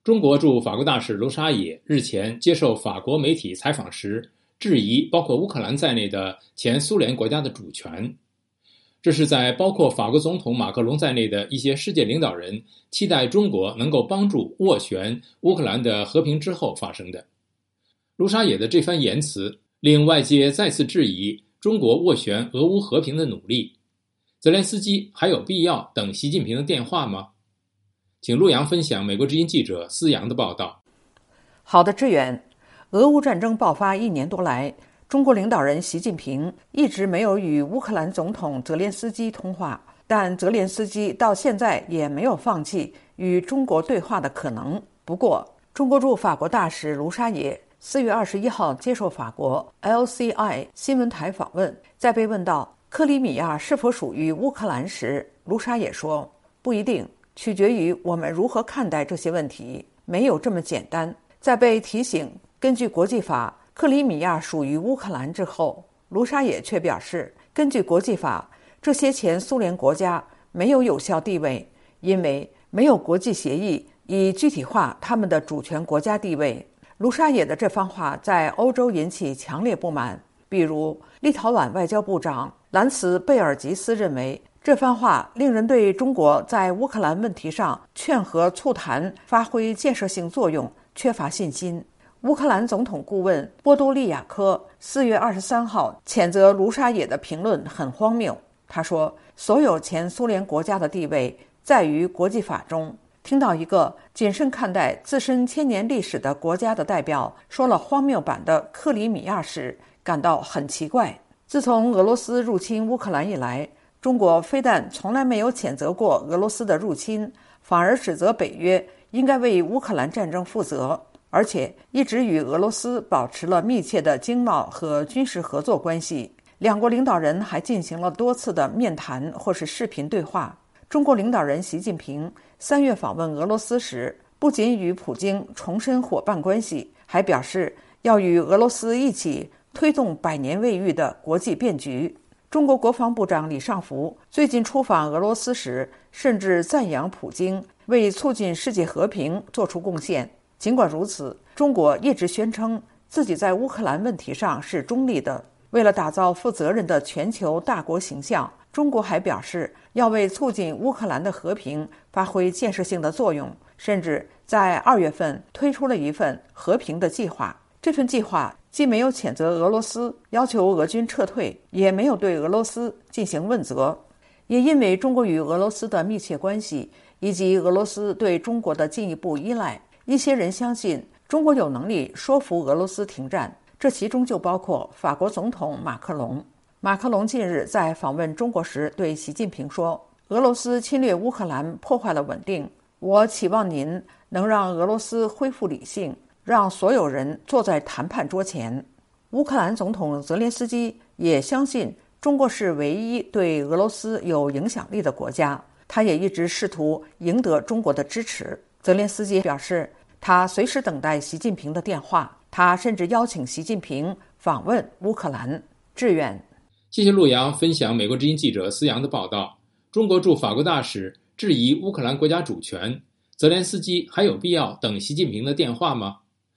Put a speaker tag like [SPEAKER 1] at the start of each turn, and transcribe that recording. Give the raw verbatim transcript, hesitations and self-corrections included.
[SPEAKER 1] 中国驻法国大使卢沙野日前接受法国媒体采访时，质疑包括乌克兰在内的前苏联国家的主权。这是在包括法国总统马克龙在内的一些世界领导人期待中国能够帮助斡旋乌克兰的和平之后发生的。卢沙野的这番言辞令外界再次质疑中国斡旋俄乌和平的努力。泽连斯基还有必要等习近平的电话吗？请陆阳分享美国之音记者思阳的报道。
[SPEAKER 2] 好的，志远。俄乌战争爆发一年多来，中国领导人习近平一直没有与乌克兰总统泽连斯基通话，但泽连斯基到现在也没有放弃与中国对话的可能。不过，中国驻法国大使卢沙野四月二十一号接受法国 L C I 新闻台访问，在被问到克里米亚是否属于乌克兰时，卢沙野说：“不一定，取决于我们如何看待这些问题，没有这么简单。”在被提醒根据国际法，克里米亚属于乌克兰之后，卢沙野却表示，根据国际法，这些前苏联国家没有有效地位，因为没有国际协议以具体化他们的主权国家地位。卢沙野的这番话在欧洲引起强烈不满，比如立陶宛外交部长兰茨贝尔吉斯认为，这番话令人对中国在乌克兰问题上劝和促谈发挥建设性作用缺乏信心。乌克兰总统顾问波多利亚科四月二十三号谴责卢沙野的评论很荒谬。他说，所有前苏联国家的地位在于国际法中。听到一个谨慎看待自身千年历史的国家的代表说了荒谬版的克里米亚时，感到很奇怪。自从俄罗斯入侵乌克兰以来，中国非但从来没有谴责过俄罗斯的入侵，反而指责北约应该为乌克兰战争负责，而且一直与俄罗斯保持了密切的经贸和军事合作关系。两国领导人还进行了多次的面谈或是视频对话。中国领导人习近平三月访问俄罗斯时，不仅与普京重申伙伴关系，还表示要与俄罗斯一起推动百年未遇的国际变局。中国国防部长李尚福最近出访俄罗斯时，甚至赞扬普京为促进世界和平做出贡献。尽管如此，中国一直宣称自己在乌克兰问题上是中立的。为了打造负责任的全球大国形象，中国还表示要为促进乌克兰的和平发挥建设性的作用，甚至在二月份推出了一份和平的计划。这份计划既没有谴责俄罗斯，要求俄军撤退，也没有对俄罗斯进行问责。也因为中国与俄罗斯的密切关系，以及俄罗斯对中国的进一步依赖，一些人相信中国有能力说服俄罗斯停战，这其中就包括法国总统马克龙。马克龙近日在访问中国时对习近平说，俄罗斯侵略乌克兰破坏了稳定，我期望您能让俄罗斯恢复理性，让所有人坐在谈判桌前。乌克兰总统泽连斯基也相信中国是唯一对俄罗斯有影响力的国家，他也一直试图赢得中国的支持。泽连斯基表示，他随时等待习近平的电话，他甚至邀请习近平访问乌克兰。志远。
[SPEAKER 1] 谢谢陆阳分享美国之音记者思阳的报道。中国驻法国大使质疑乌克兰国家主权，泽连斯基还有必要等习近平的电话吗？